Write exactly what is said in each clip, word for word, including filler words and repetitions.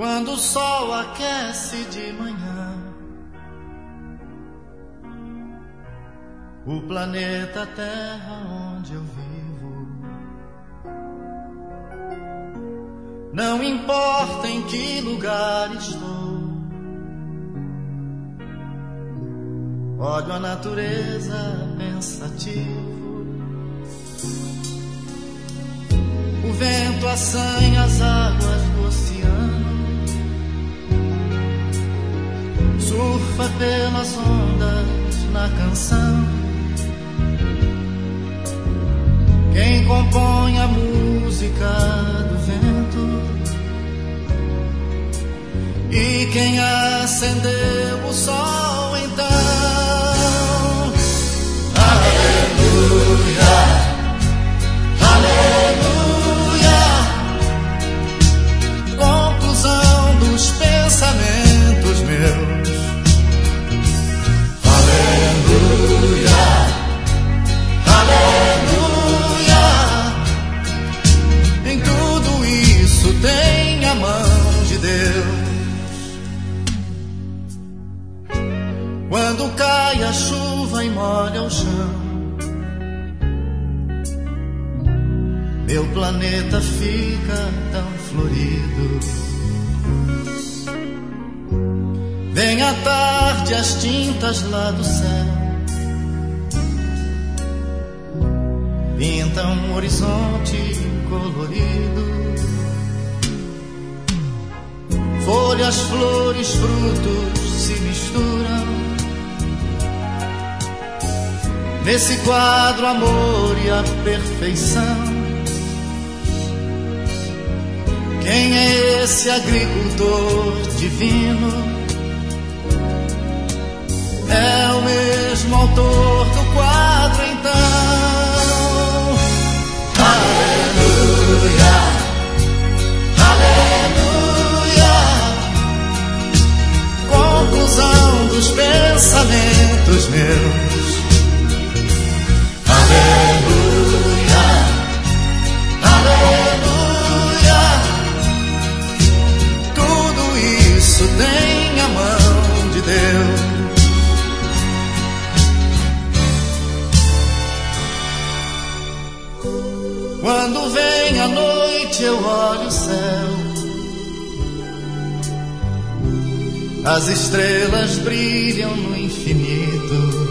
Quando o sol aquece de manhã, o planeta Terra onde eu vivo, não importa em que lugar estou, olho a natureza pensativo. O vento assanha as águas do oceano, surfa pelas ondas na canção. Quem compõe a música do vento e quem acendeu o sol então. Aleluia, aleluia. Conclusão dos pensamentos meus. Aleluia, aleluia. Em tudo isso tem a mão de Deus. Quando cai a chuva e molha o chão, meu planeta fica tão florido. Vem à tarde as tintas lá do céu, pintam um horizonte colorido. Folhas, flores, frutos se misturam nesse quadro, amor e a perfeição. Quem é esse agricultor divino? É o mesmo autor do quadro então. Aleluia, aleluia. Conclusão dos pensamentos meus. Aleluia, aleluia. Tudo isso tem a mão de Deus. Quando vem a noite eu olho o céu, as estrelas brilham no infinito.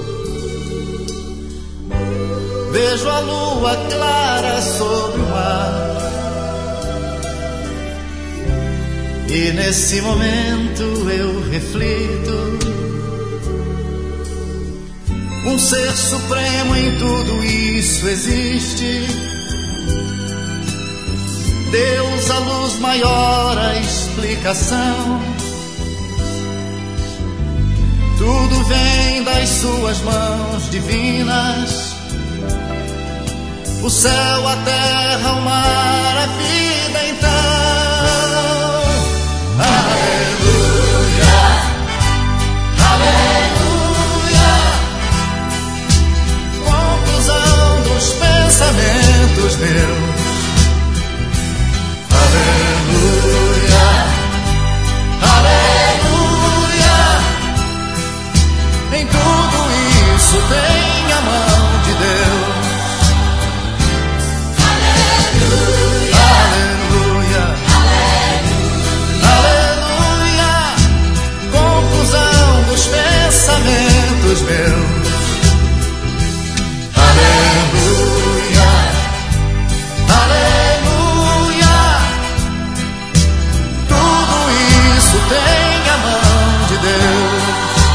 Vejo a lua clara sobre o mar, e nesse momento eu reflito. Um ser supremo em tudo isso existe. Deus, a luz maior, a explicação. Tudo vem das suas mãos divinas. O céu, a terra, o mar, a vida então. Aleluia, aleluia. Conclusão dos pensamentos meus. Aleluia, aleluia. Em tudo isso tem a mão de Deus. Aleluia, aleluia, aleluia. Conclusão dos pensamentos meus. Aleluia, aleluia. Tudo isso tem a mão de Deus.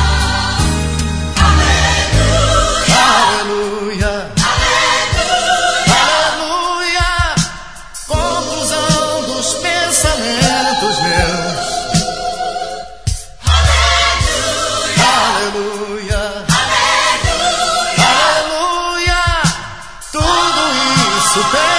Aleluia, aleluia. Conclusão dos pensamentos meus. Aleluia, aleluia. Tudo isso tem